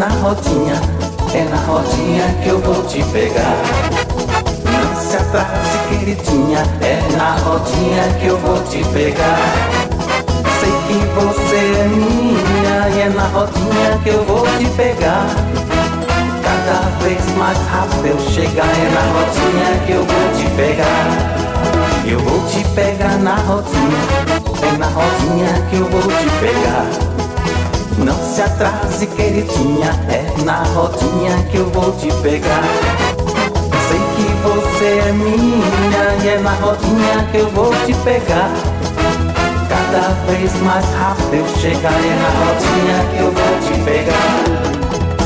na rodinha, é na rodinha que eu vou te pegar. Não se atrase, queridinha, é na rodinha que eu vou te pegar. Sei que você é minha e é na rodinha que eu vou te pegar. Cada vez mais rápido eu chegar, é na rodinha que eu vou te pegar. Eu vou te pegar na rodinha, é na rodinha que eu vou te pegar. Não se atrase, queridinha, é na rodinha que eu vou te pegar. Sei que você é minha e é na rodinha que eu vou te pegar. Cada vez mais rápido eu chegar, é na rodinha que eu vou te pegar.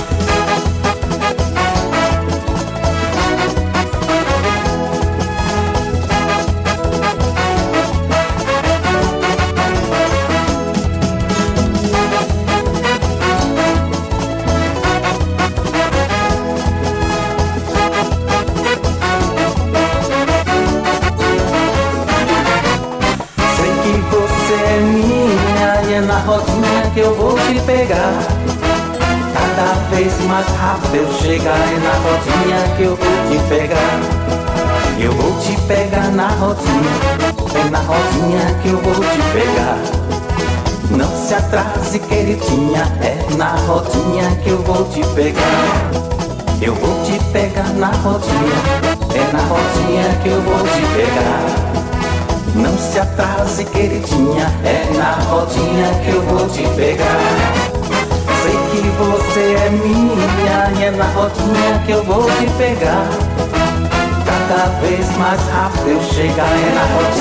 Na rodinha que eu vou te pegar. Cada vez mais rápido eu chegar, é na rodinha que eu vou te pegar. Eu vou te pegar na rodinha, é na rodinha que eu vou te pegar. Não se atrase, queridinha, é na rodinha que eu vou te pegar. Eu vou te pegar na rodinha, é na rodinha que eu vou te pegar. Não se atrase, queridinha, é na rodinha que eu vou te pegar. Sei que você é minha e é na rodinha que eu vou te pegar. Cada vez mais rápido eu chegar, é na rodinha